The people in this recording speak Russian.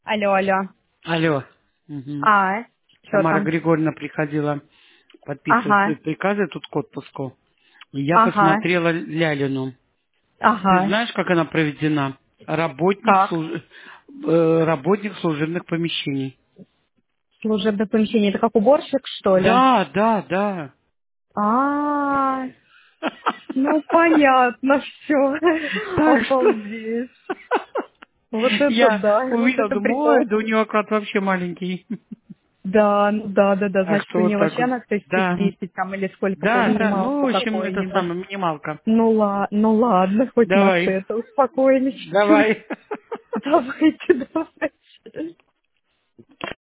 Алло, алло. Алло. Мгм. Что Тамара там? Григорьевна приходила подписывать Ага, свои приказы тут к отпуску. И я ага, посмотрела Лялину. Ты ага. знаешь, как она проведена? Как? Работник служебных помещений. Служебное помещение. Это как уборщик, что ли? Да, да, да. А, ну понятно все. Так что Обалдеть. Вот это я да, вот увидела, это думаю, ой, прикол. да у нее оклад вообще маленький. Да, ну да, да, да. Так Значит, у что вот нее так вообще вот. на Да, 1010 там или сколько по да, да. Ну, в минималку общем, это какой-нибудь. самая минималка. Ну ладно, хоть нас Давай, это успокоили чуть-чуть. давай. Давайте, давай.